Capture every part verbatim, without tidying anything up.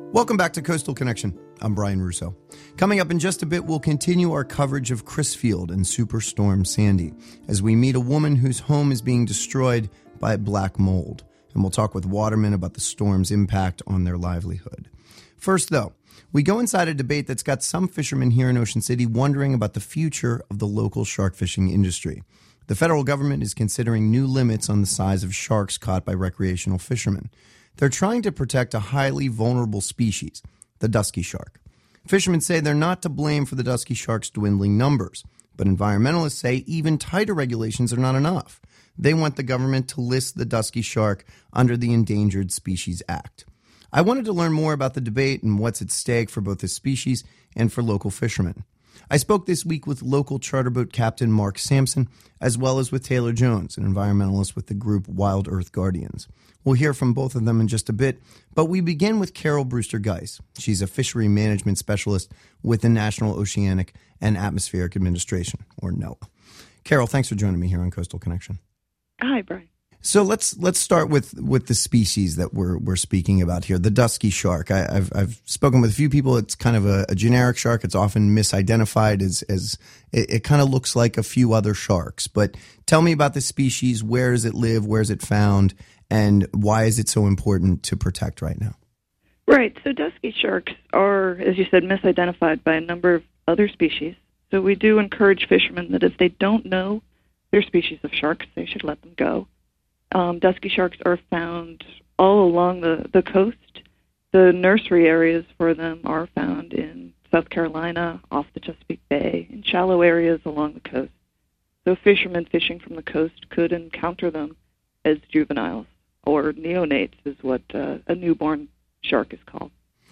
Welcome back to Coastal Connection. I'm Brian Russo. Coming up in just a bit, we'll continue our coverage of Crisfield and Superstorm Sandy as we meet a woman whose home is being destroyed by black mold. And we'll talk with watermen about the storm's impact on their livelihood. First, though, we go inside a debate that's got some fishermen here in Ocean City wondering about the future of the local shark fishing industry. The federal government is considering new limits on the size of sharks caught by recreational fishermen. They're trying to protect a highly vulnerable species, the dusky shark. Fishermen say they're not to blame for the dusky shark's dwindling numbers, but environmentalists say even tighter regulations are not enough. They want the government to list the dusky shark under the Endangered Species Act. I wanted to learn more about the debate and what's at stake for both the species and for local fishermen. I spoke this week with local charter boat captain Mark Sampson, as well as with Taylor Jones, an environmentalist with the group Wild Earth Guardians. We'll hear from both of them in just a bit, but we begin with Carol Brewster-Geis. She's a fishery management specialist with the National Oceanic and Atmospheric Administration, or NOAA. Carol, thanks for joining me here on Coastal Connection. Hi, Brian. So let's let's start with, with the species that we're we're speaking about here, the dusky shark. I, I've I've spoken with a few people. It's kind of a, a generic shark. It's often misidentified as as it, it kind of looks like a few other sharks. But tell me about the species. Where does it live? Where is it found? And why is it so important to protect right now? Right. So dusky sharks are, as you said, misidentified by a number of other species. So we do encourage fishermen that if they don't know their species of sharks, they should let them go. Um, dusky sharks are found all along the, the coast. The nursery areas for them are found in South Carolina, off the Chesapeake Bay, in shallow areas along the coast. So fishermen fishing from the coast could encounter them as juveniles, or neonates is what uh, a newborn shark is called.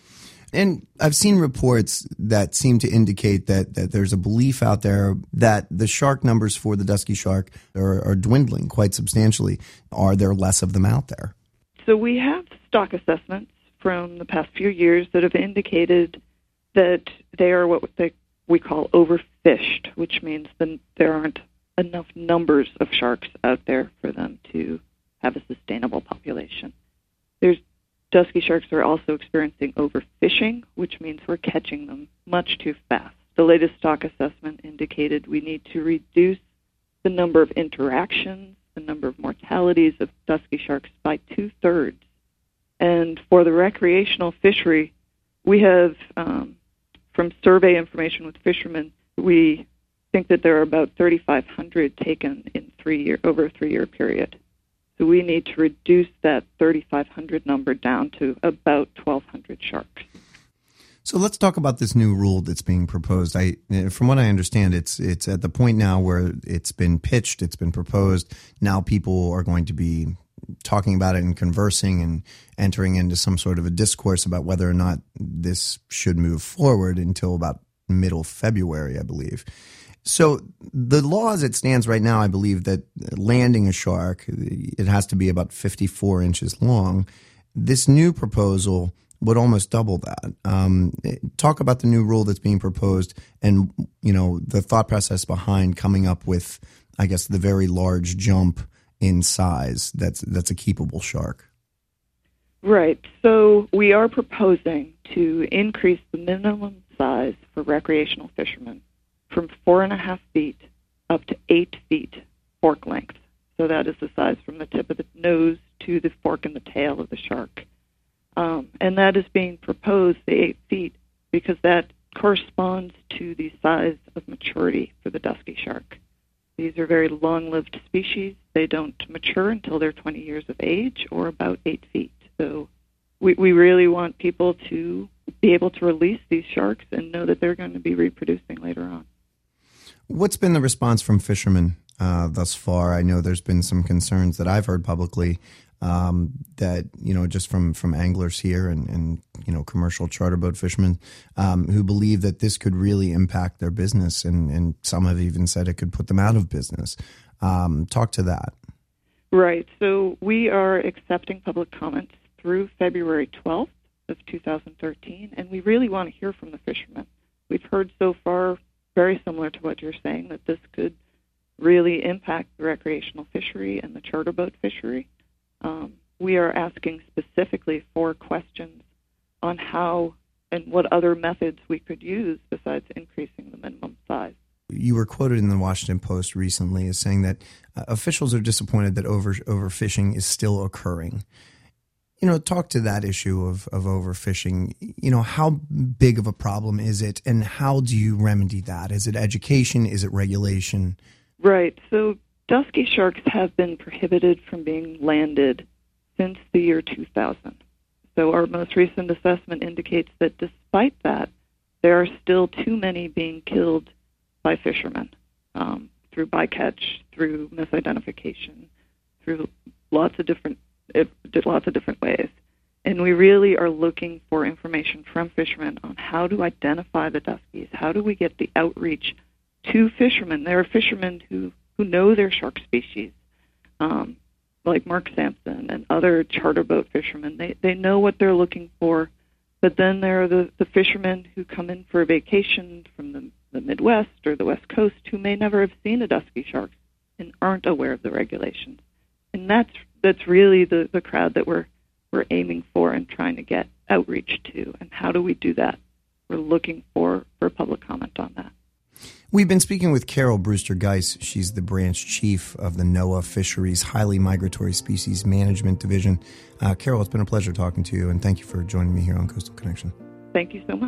And I've seen reports that seem to indicate that, that there's a belief out there that the shark numbers for the dusky shark are, are dwindling quite substantially. Are there less of them out there? So we have stock assessments from the past few years that have indicated that they are what they, we call overfished, which means that there aren't enough numbers of sharks out there for them to have a sustainable population. There's Dusky sharks are also experiencing overfishing, which means we're catching them much too fast. The latest stock assessment indicated we need to reduce the number of interactions, the number of mortalities of dusky sharks by two-thirds. And for the recreational fishery, we have, um, from survey information with fishermen, we think that there are about thirty-five hundred taken in three year over a three-year period. So we need to reduce that thirty-five hundred number down to about twelve hundred sharks. So let's talk about this new rule that's being proposed. I, from what I understand, it's it's at the point now where it's been pitched, it's been proposed. Now people are going to be talking about it and conversing and entering into some sort of a discourse about whether or not this should move forward until about middle February, I believe. So the law as it stands right now, I believe that landing a shark, it has to be about fifty-four inches long. This new proposal would almost double that. Um, talk about the new rule that's being proposed and, you know, the thought process behind coming up with, I guess, the very large jump in size that's that's a keepable shark. Right. So we are proposing to increase the minimum size for recreational fishermen from four and a half feet up to eight feet fork length. So that is the size from the tip of the nose to the fork in the tail of the shark. Um, and that is being proposed, the eight feet, because that corresponds to the size of maturity for the dusky shark. These are very long-lived species. They don't mature until they're twenty years of age or about eight feet. So we, we really want people to be able to release these sharks and know that they're going to be reproducing later on. What's been the response from fishermen uh, thus far? I know there's been some concerns that I've heard publicly um, that, you know, just from, from anglers here and, and, you know, commercial charter boat fishermen um, who believe that this could really impact their business. And, and some have even said it could put them out of business. Um, talk to that. Right. So we are accepting public comments through February twelfth of two thousand thirteen, and we really want to hear from the fishermen. We've heard so far very similar to what you're saying, that this could really impact the recreational fishery and the charter boat fishery. Um, we are asking specifically for questions on how and what other methods we could use besides increasing the minimum size. You were quoted in the Washington Post recently as saying that uh, officials are disappointed that over overfishing is still occurring. You know, talk to that issue of, of overfishing. You know, how big of a problem is it, and how do you remedy that? Is it education? Is it regulation? Right. So dusky sharks have been prohibited from being landed since the year two thousand. So our most recent assessment indicates that despite that, there are still too many being killed by fishermen um, through bycatch, through misidentification, through lots of different it, lots of different ways. And we really are looking for information from fishermen on how to identify the duskies. How do we get the outreach to fishermen? There are fishermen who, who know their shark species, um, like Mark Sampson and other charter boat fishermen. They, they know what they're looking for. But then there are the, the fishermen who come in for a vacation from the, the Midwest or the West Coast who may never have seen a dusky shark and aren't aware of the regulations. And that's that's really the, the crowd that we're we're aiming for and trying to get outreach to. And how do we do that? We're looking for, for public comment on that. We've been speaking with Carol Brewster-Geis. She's the branch chief of the NOAA Fisheries Highly Migratory Species Management Division. Uh, Carol, it's been a pleasure talking to you, and thank you for joining me here on Coastal Connection. Thank you so much.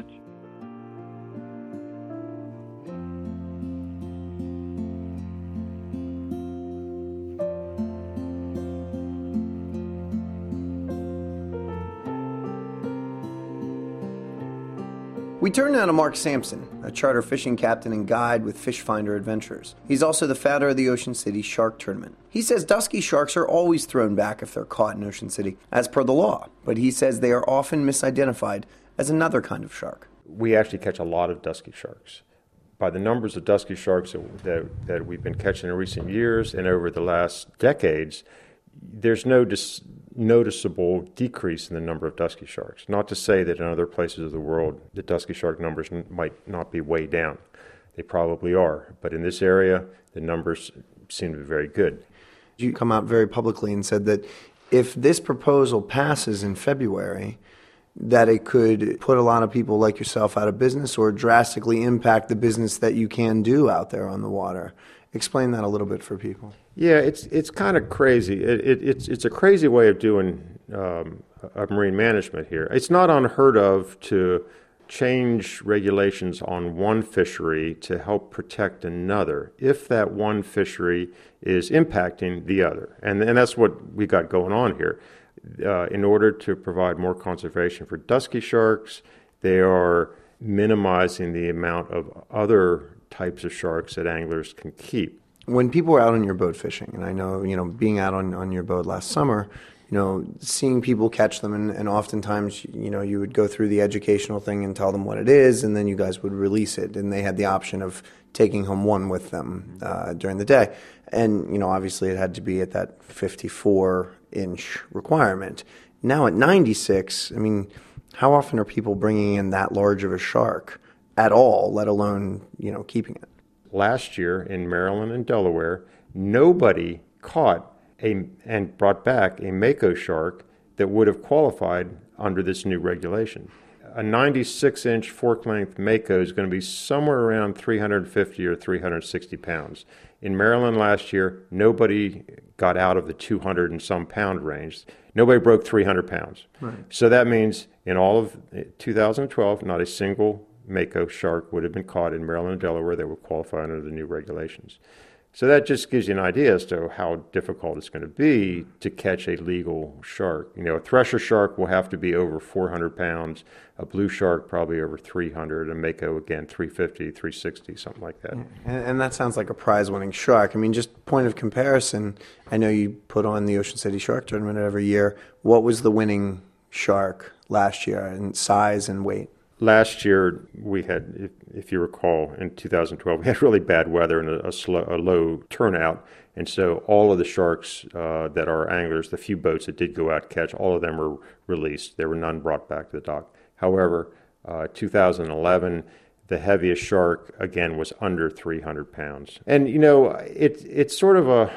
We turn now to Mark Sampson, a charter fishing captain and guide with Fish Finder Adventures. He's also the founder of the Ocean City Shark Tournament. He says dusky sharks are always thrown back if they're caught in Ocean City, as per the law, but he says they are often misidentified as another kind of shark. We actually catch a lot of dusky sharks. By the numbers of dusky sharks that, that, that we've been catching in recent years and over the last decades, there's no dis- noticeable decrease in the number of dusky sharks. Not to say that in other places of the world the dusky shark numbers n- might not be way down. They probably are. But in this area, the numbers seem to be very good. You come out very publicly and said that if this proposal passes in February, that it could put a lot of people like yourself out of business or drastically impact the business that you can do out there on the water. Explain that a little bit for people. Yeah, it's it's kind of crazy. It, it, it's it's a crazy way of doing um, of marine management here. It's not unheard of to change regulations on one fishery to help protect another if that one fishery is impacting the other. And, and that's what we got going on here. Uh, in order to provide more conservation for dusky sharks, they are minimizing the amount of other types of sharks that anglers can keep. When people are out on your boat fishing, and I know, you know, being out on, on your boat last summer, you know, seeing people catch them, and, and oftentimes, you know, you would go through the educational thing and tell them what it is, and then you guys would release it, and they had the option of taking home one with them uh, during the day. And, you know, obviously it had to be at that fifty-four inch requirement. Now at ninety-six, I mean, how often are people bringing in that large of a shark at all, let alone, you know, keeping it? Last year in Maryland and Delaware, nobody caught a and brought back a mako shark that would have qualified under this new regulation. A ninety-six inch fork-length mako is going to be somewhere around three hundred fifty or three hundred sixty pounds. In Maryland last year, nobody got out of the two hundred and some pound range. Nobody broke three hundred pounds. Right. So that means in all of two thousand twelve, not a single mako shark would have been caught in Maryland and Delaware that would qualify under the new regulations. So that just gives you an idea as to how difficult it's going to be to catch a legal shark. You know, a thresher shark will have to be over four hundred pounds, a blue shark probably over three hundred, and mako again three fifty, three sixty, something like that. And, and that sounds like a prize-winning shark. I mean, just point of comparison, I know you put on the Ocean City Shark Tournament every year. What was the winning shark last year in size and weight? Last year, we had, if, if you recall, in two thousand twelve, we had really bad weather and a, a, slow, a low turnout. And so all of the sharks uh, that are anglers, the few boats that did go out and catch, all of them were released. There were none brought back to the dock. However, uh, two thousand eleven, the heaviest shark, again, was under three hundred pounds. And, you know, it, it's sort of a,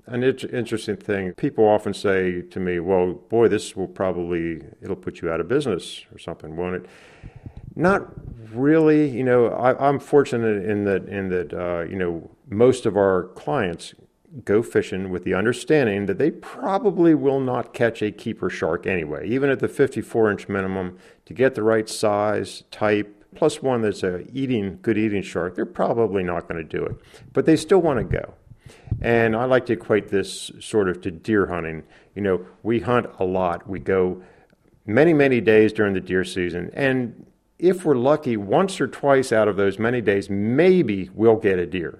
an it- interesting thing. People often say to me, well, boy, this will probably, it'll put you out of business or something, won't it? Not really. You know, I, I'm fortunate in that, in that uh, you know, most of our clients go fishing with the understanding that they probably will not catch a keeper shark anyway, even at the fifty-four inch minimum. To get the right size, type, plus one that's a eating, good eating shark, they're probably not going to do it. But they still want to go. And I like to equate this sort of to deer hunting. You know, we hunt a lot. We go many, many days during the deer season. And if we're lucky, once or twice out of those many days, maybe we'll get a deer.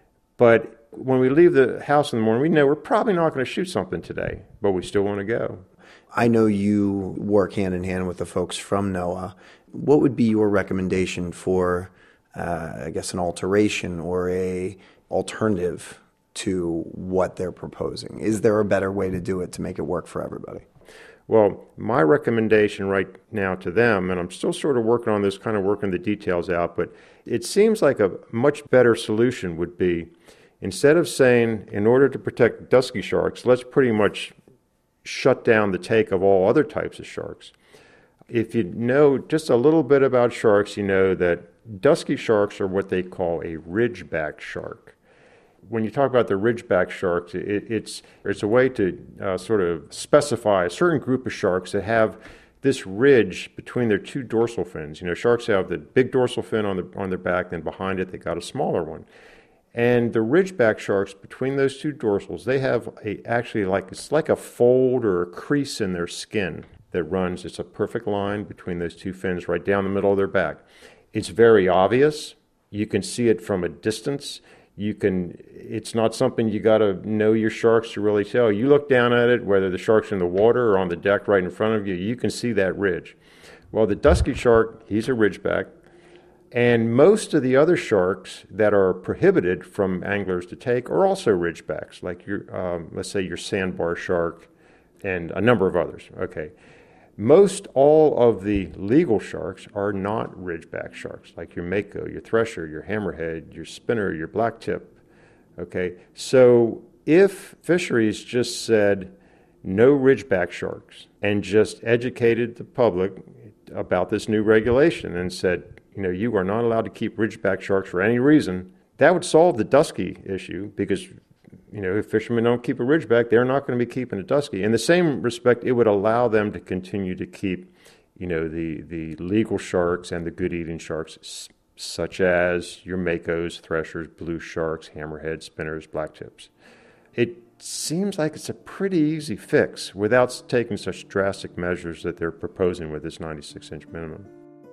But when we leave the house in the morning, we know we're probably not going to shoot something today, but we still want to go. I know you work hand in hand with the folks from NOAA. What would be your recommendation for, uh, I guess, an alteration or a alternative to what they're proposing? Is there a better way to do it to make it work for everybody? Well, my recommendation right now to them, and I'm still sort of working on this, kind of working the details out, but it seems like a much better solution would be, instead of saying, in order to protect dusky sharks, let's pretty much shut down the take of all other types of sharks. If you know just a little bit about sharks, you know that dusky sharks are what they call a ridgeback shark. When you talk about the ridgeback sharks, it, it's it's a way to uh, sort of specify a certain group of sharks that have this ridge between their two dorsal fins. You know, sharks have the big dorsal fin on the on their back, then behind it they got a smaller one. And the ridgeback sharks, between those two dorsals, they have a actually like it's like a fold or a crease in their skin that runs. It's a perfect line between those two fins right down the middle of their back. It's very obvious. You can see it from a distance. You can. It's not something you got to know your sharks to really tell. You look down at it, whether the shark's in the water or on the deck right in front of you, you can see that ridge. Well, the dusky shark, he's a ridgeback. And most of the other sharks that are prohibited from anglers to take are also ridgebacks, like your, um, let's say your sandbar shark and a number of others. Okay. Most all of the legal sharks are not ridgeback sharks, like your mako, your thresher, your hammerhead, your spinner, your blacktip. Okay. So if fisheries just said no ridgeback sharks and just educated the public about this new regulation and said, you know, you are not allowed to keep ridgeback sharks for any reason, that would solve the dusky issue, because, you know, if fishermen don't keep a ridgeback, they're not going to be keeping a dusky. In the same respect, it would allow them to continue to keep, you know, the, the legal sharks and the good eating sharks, s- such as your makos, threshers, blue sharks, hammerheads, spinners, blacktips. It seems like it's a pretty easy fix without taking such drastic measures that they're proposing with this ninety-six inch minimum.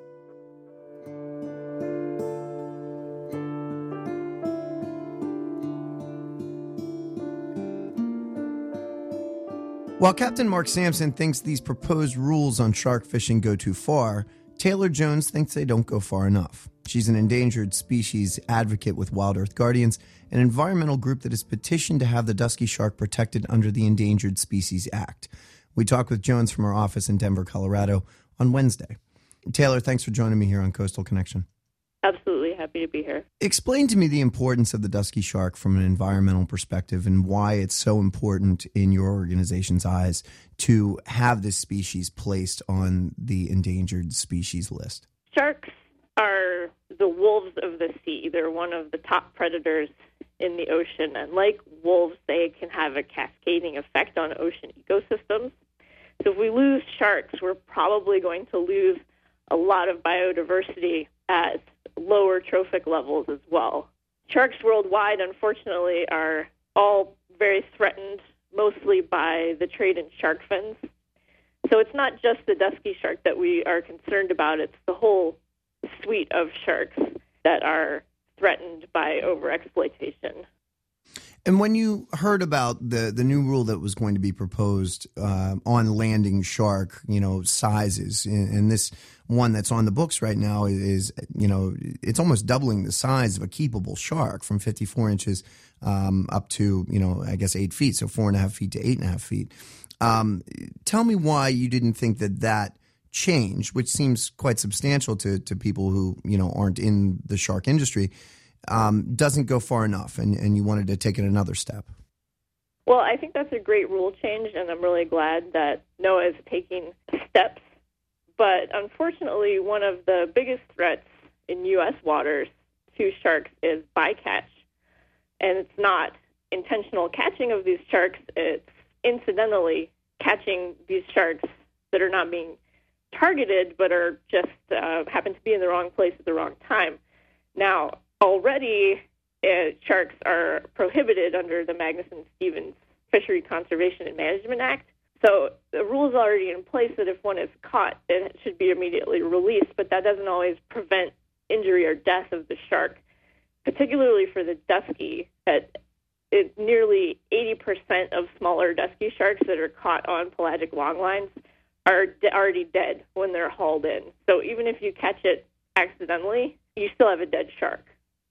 While Captain Mark Sampson thinks these proposed rules on shark fishing go too far, Taylor Jones thinks they don't go far enough. She's an endangered species advocate with Wild Earth Guardians, an environmental group that has petitioned to have the dusky shark protected under the Endangered Species Act. We talked with Jones from our office in Denver, Colorado on Wednesday. Taylor, thanks for joining me here on Coastal Connection. Absolutely happy to be here. Explain to me the importance of the dusky shark from an environmental perspective and why it's so important in your organization's eyes to have this species placed on the endangered species list. Sharks are the wolves of the sea. They're one of the top predators in the ocean, and like wolves, they can have a cascading effect on ocean ecosystems. So if we lose sharks, we're probably going to lose a lot of biodiversity at lower trophic levels as well. Sharks worldwide, unfortunately, are all very threatened, mostly by the trade in shark fins. So it's not just the dusky shark that we are concerned about, it's the whole suite of sharks that are threatened by overexploitation. And when you heard about the, the new rule that was going to be proposed uh, on landing shark, you know, sizes, and, and this one that's on the books right now is, you know, it's almost doubling the size of a keepable shark from fifty-four inches um, up to, you know, I guess eight feet, so four and a half feet to eight and a half feet. Um, tell me why you didn't think that that change, which seems quite substantial to, to people who, you know, aren't in the shark industry, Um, doesn't go far enough, and, and you wanted to take it another step. Well, I think that's a great rule change, and I'm really glad that NOAA is taking steps. But unfortunately, one of the biggest threats in U S waters to sharks is bycatch. And it's not intentional catching of these sharks, it's incidentally catching these sharks that are not being targeted but are just uh, happen to be in the wrong place at the wrong time. Now, already uh, sharks are prohibited under the Magnuson-Stevens Fishery Conservation and Management Act. So the rule is already in place that if one is caught, it should be immediately released, but that doesn't always prevent injury or death of the shark, particularly for the dusky. At it, nearly eighty percent of smaller dusky sharks that are caught on pelagic longlines are de- already dead when they're hauled in. So even if you catch it accidentally, you still have a dead shark.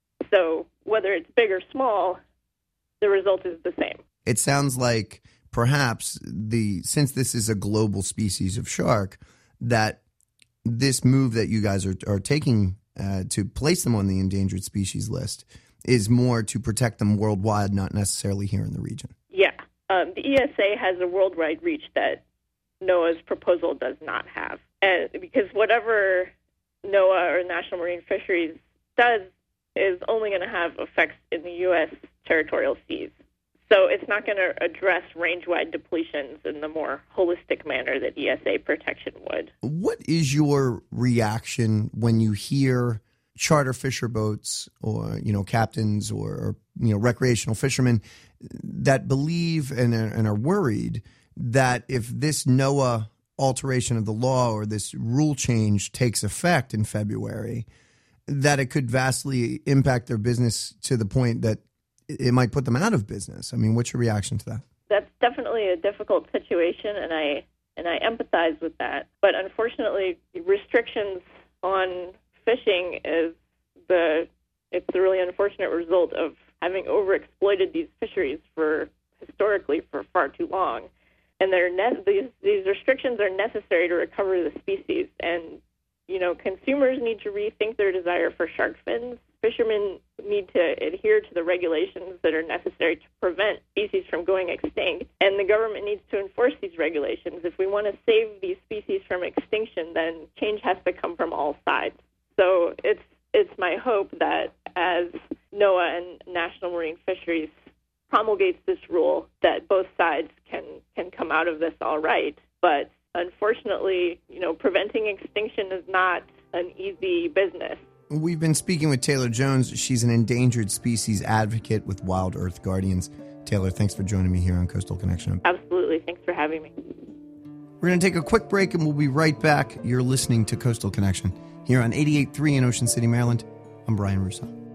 So whether it's big or small, the result is the same. It sounds like perhaps the since this is a global species of shark, that this move that you guys are, are taking uh, to place them on the endangered species list is more to protect them worldwide, not necessarily here in the region. Yeah. Um, the E S A has a worldwide reach that NOAA's proposal does not have. And because whatever NOAA or National Marine Fisheries does is only going to have effects in the U S territorial seas. So it's not going to address range-wide depletions in the more holistic manner that E S A protection would. What is your reaction when you hear charter fisher boats or, you know, captains or, or you know, recreational fishermen that believe and are, and are worried that if this NOAA alteration of the law or this rule change takes effect in February, that it could vastly impact their business to the point that it might put them out of business? I mean, what's your reaction to that? That's definitely a difficult situation, and I and I empathize with that. But unfortunately, restrictions on fishing is the it's the really unfortunate result of having overexploited these fisheries for historically for far too long. And they're ne- these these restrictions are necessary to recover the species. And you know, consumers need to rethink their desire for shark fins. Fishermen need to adhere to the regulations that are necessary to prevent species from going extinct, and the government needs to enforce these regulations. If we want to save these species from extinction, then change has to come from all sides. So it's it's my hope that as NOAA and National Marine Fisheries promulgates this rule, that both sides can, can come out of this all right. But unfortunately, you know, preventing extinction is not an easy business. We've been speaking with Taylor Jones. She's an endangered species advocate with Wild Earth Guardians. Taylor, thanks for joining me here on Coastal Connection. Absolutely. Thanks for having me. We're going to take a quick break, and we'll be right back. You're listening to Coastal Connection here on eighty-eight point three in Ocean City, Maryland. I'm Brian Russo.